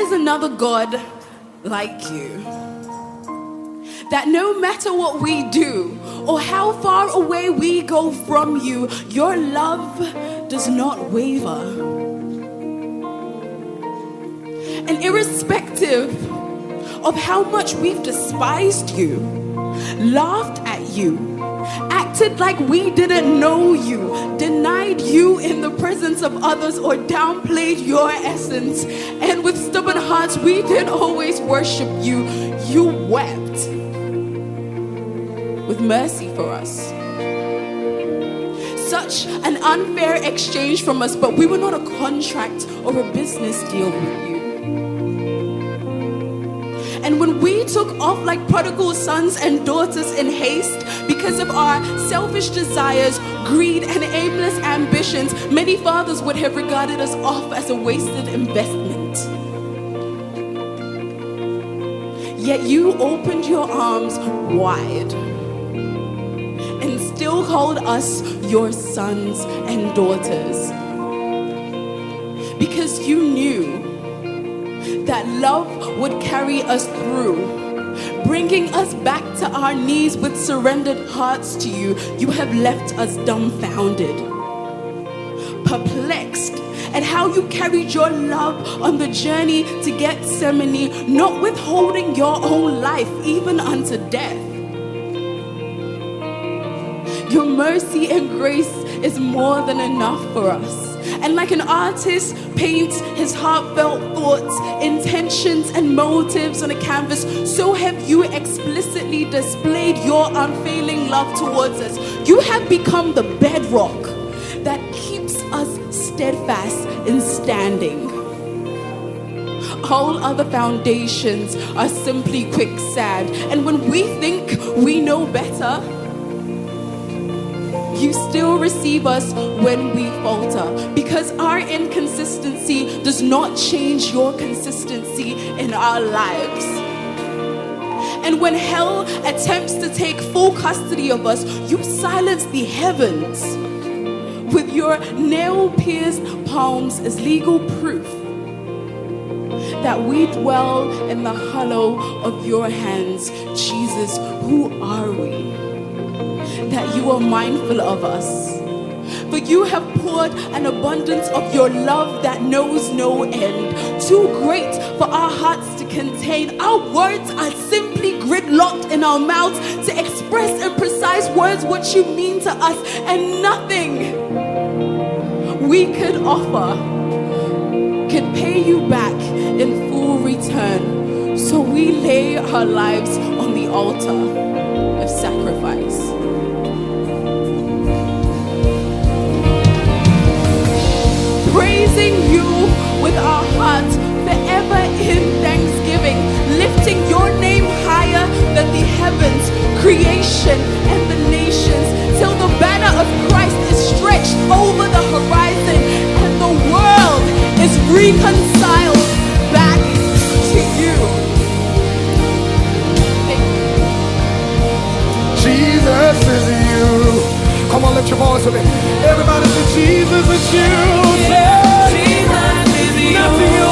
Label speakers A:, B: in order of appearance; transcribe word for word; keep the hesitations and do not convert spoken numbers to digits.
A: is another God like you. That no matter what we do or how far away we go from you, your love does not waver. And irrespective of how much we've despised you, laughed at you, acted like we didn't know you, denied you in the presence of others, or downplayed your essence, and with stubborn hearts we didn't always worship you, you wept with mercy for us. Such an unfair exchange from us, but we were not a contract or a business deal with you. And when we took off like prodigal sons and daughters in haste because of our selfish desires, greed, and aimless ambitions, many fathers would have regarded us off as a wasted investment. Yet you opened your arms wide and still called us your sons and daughters, because you knew that love would carry us through, bringing us back to our knees with surrendered hearts to you. You have left us dumbfounded, perplexed at how you carried your love on the journey to Gethsemane, not withholding your own life even unto death. Your mercy and grace is more than enough for us. And like an artist paints his heartfelt thoughts, intentions, and motives on a canvas, so have you explicitly displayed your unfailing love towards us. You have become the bedrock that keeps us steadfast in standing. All other foundations are simply quicksand. And when we think we know better, you still receive us when we falter, because our inconsistency does not change your consistency in our lives. And when hell attempts to take full custody of us, you silence the heavens with your nail-pierced palms as legal proof that we dwell in the hollow of your hands. Jesus, who are we that you are mindful of us? For you have poured an abundance of your love that knows no end, too great for our hearts to contain. Our words are simply gridlocked in our mouths to express in precise words what you mean to us, and nothing we could offer could pay you back in full return. So we lay our lives on the altar of sacrifice. Praising you with our hearts forever in thanksgiving, lifting your name higher than the heavens, creation, and the nations, till the banner of Christ is stretched over the horizon and the world is reconciled back to you.
B: Jesus is you. Come on, lift your voice with me. Everybody say, Jesus is you.
A: Yeah, Jesus is you.
B: Nothing